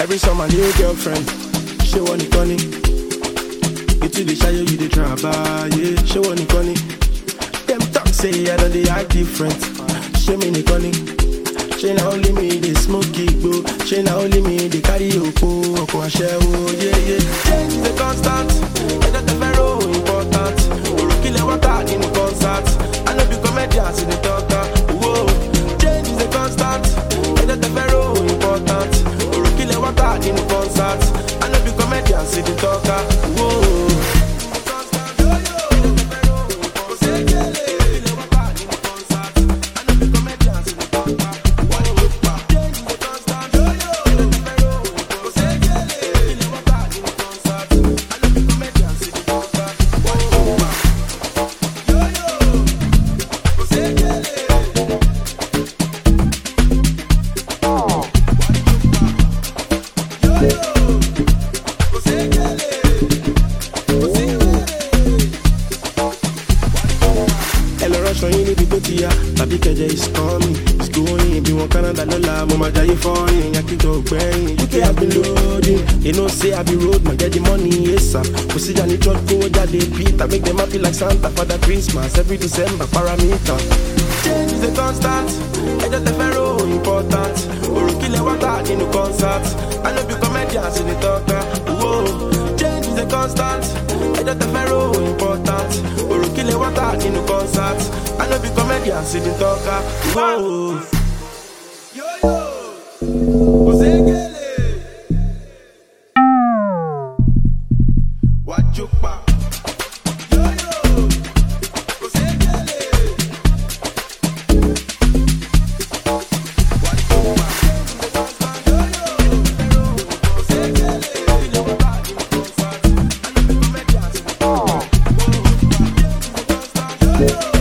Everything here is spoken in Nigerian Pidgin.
Every summer new girlfriend, she want it funny. It's the shy you the travel, yeah. She want it funny. Them talk say I don't they act different. She mean it funny. She not only me they smoke it, bro. She not only me they carry oko and share, yeah yeah. Change is a constant. I got the very important. Kill a water in the concert. I know the comedians in the talker. Whoa, change is a constant. I got the very important. Kill a water in the concert. I know the comedians in the talker. Whoa. Tabi keje is coming, it's going. Be one Canada no la, mama jaye foreign. Yaki to brain, UK I been loading. You know say I be road, man get the money, yes sir. Pussy Johnny Church go jade Peter, make them happy like Santa for the Christmas every December parameter. Change is a constant, I just the pharaoh important. Kill a water in the concert, I know be comedians in the talker. Whoa, change is a constant, I just the pharaoh important. Kill a water in the concert, I know be comedians in the talker. Whoa. Yo yo, Ozegele. Wajupa. Yo yo, Ozegele. Wajupa. Yo yo, Ozegele. Kill a water in the concert, I know be comedians in the talker. Whoa.